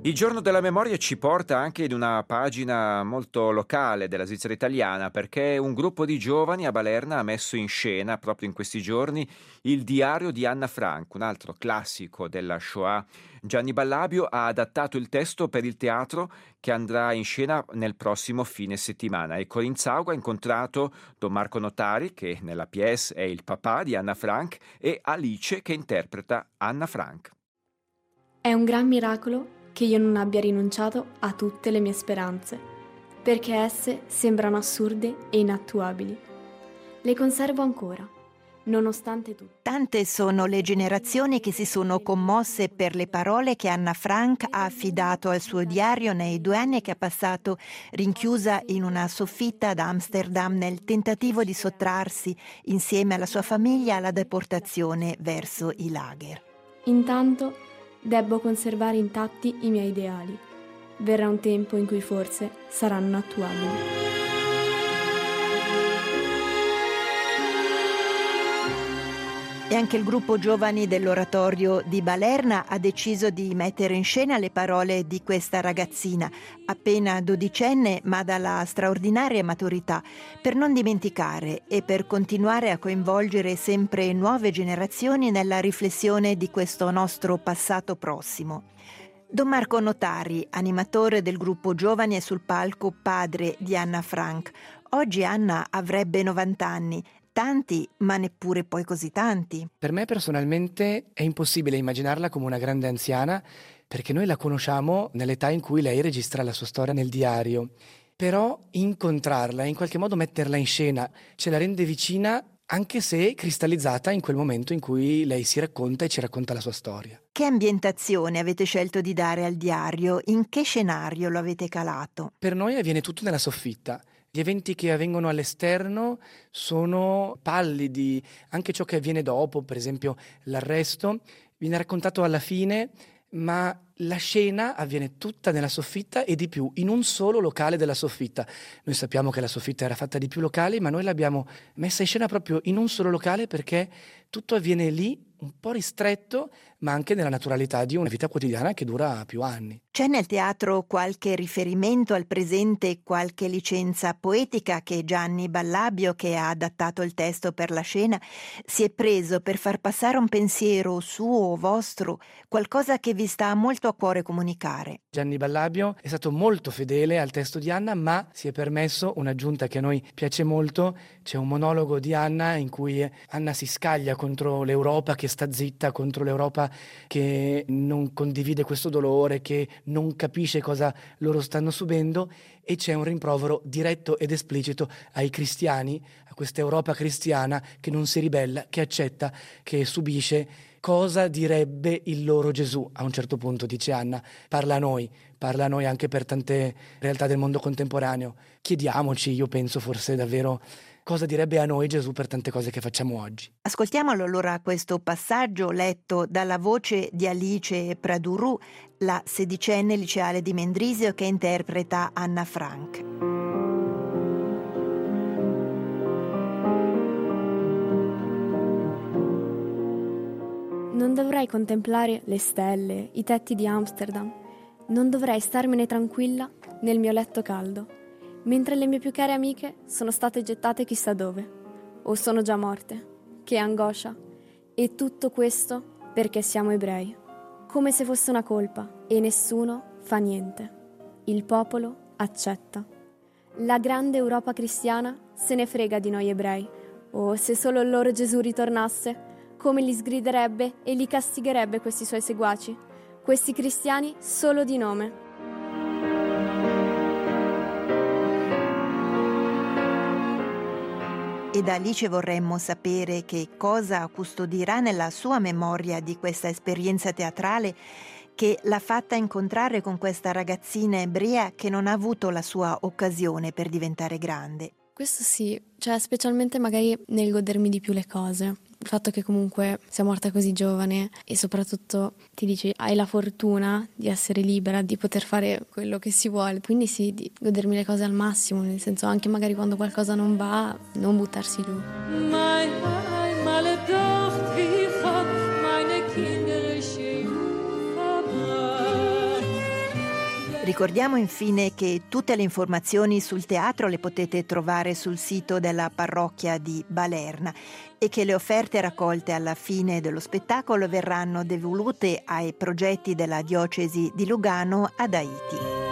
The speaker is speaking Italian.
Il giorno della memoria ci porta anche in una pagina molto locale della Svizzera italiana, perché un gruppo di giovani a Balerna ha messo in scena proprio in questi giorni il diario di Anna Frank, un altro classico della Shoah. Gianni Ballabio ha adattato il testo per il teatro che andrà in scena nel prossimo fine settimana e Corinne Zaug ha incontrato Don Marco Notari, che nella pièce è il papà di Anna Frank, e Alice, che interpreta Anna Frank. È un gran miracolo che io non abbia rinunciato a tutte le mie speranze, perché esse sembrano assurde e inattuabili. Le conservo ancora, nonostante tutto. Tante sono le generazioni che si sono commosse per le parole che Anna Frank ha affidato al suo diario nei 2 anni che ha passato rinchiusa in una soffitta ad Amsterdam nel tentativo di sottrarsi insieme alla sua famiglia alla deportazione verso i lager. Intanto debbo conservare intatti i miei ideali. Verrà un tempo in cui forse saranno attuabili. E anche il gruppo giovani dell'oratorio di Balerna ha deciso di mettere in scena le parole di questa ragazzina, appena dodicenne ma dalla straordinaria maturità, per non dimenticare e per continuare a coinvolgere sempre nuove generazioni nella riflessione di questo nostro passato prossimo. Don Marco Notari, animatore del gruppo giovani, è sul palco padre di Anna Frank. Oggi Anna avrebbe 90 anni. Tanti, ma neppure poi così tanti. Per me personalmente è impossibile immaginarla come una grande anziana, perché noi la conosciamo nell'età in cui lei registra la sua storia nel diario. Però incontrarla, in qualche modo metterla in scena, ce la rende vicina, anche se cristallizzata in quel momento in cui lei si racconta e ci racconta la sua storia. Che ambientazione avete scelto di dare al diario? In che scenario lo avete calato? Per noi avviene tutto nella soffitta. Gli eventi che avvengono all'esterno sono pallidi, anche ciò che avviene dopo, per esempio l'arresto, viene raccontato alla fine, ma la scena avviene tutta nella soffitta e di più, in un solo locale della soffitta. Noi sappiamo che la soffitta era fatta di più locali, ma noi l'abbiamo messa in scena proprio in un solo locale perché tutto avviene lì, un po' ristretto, ma anche nella naturalità di una vita quotidiana che dura più anni. C'è nel teatro qualche riferimento al presente, qualche licenza poetica che Gianni Ballabio, che ha adattato il testo per la scena, si è preso per far passare un pensiero suo o vostro, qualcosa che vi sta molto a cuore comunicare? Gianni Ballabio è stato molto fedele al testo di Anna, ma si è permesso un'aggiunta che a noi piace molto. C'è un monologo di Anna in cui Anna si scaglia contro l'Europa che sta zitta, contro l'Europa che non condivide questo dolore, che non capisce cosa loro stanno subendo, e c'è un rimprovero diretto ed esplicito ai cristiani, a questa Europa cristiana che non si ribella, che accetta, che subisce. Cosa direbbe il loro Gesù? A un certo punto dice Anna, parla a noi anche per tante realtà del mondo contemporaneo. Chiediamoci, io penso forse davvero, cosa direbbe a noi Gesù per tante cose che facciamo oggi. Ascoltiamolo allora questo passaggio letto dalla voce di Alice Praduru, la sedicenne liceale di Mendrisio che interpreta Anna Frank. Non dovrei contemplare le stelle, i tetti di Amsterdam. Non dovrei starmene tranquilla nel mio letto caldo, mentre le mie più care amiche sono state gettate chissà dove, o sono già morte. Che angoscia! E tutto questo perché siamo ebrei. Come se fosse una colpa, e nessuno fa niente. Il popolo accetta. La grande Europa cristiana se ne frega di noi ebrei. Oh, se solo il loro Gesù ritornasse, come li sgriderebbe e li castigherebbe questi suoi seguaci, questi cristiani solo di nome. E da Alice vorremmo sapere che cosa custodirà nella sua memoria di questa esperienza teatrale che l'ha fatta incontrare con questa ragazzina ebrea che non ha avuto la sua occasione per diventare grande. Questo sì, cioè specialmente magari nel godermi di più le cose. Il fatto che comunque sia morta così giovane e soprattutto ti dici hai la fortuna di essere libera, di poter fare quello che si vuole, quindi sì, di godermi le cose al massimo, nel senso anche magari quando qualcosa non va, non buttarsi giù. Ricordiamo infine che tutte le informazioni sul teatro le potete trovare sul sito della parrocchia di Balerna e che le offerte raccolte alla fine dello spettacolo verranno devolute ai progetti della diocesi di Lugano ad Haiti.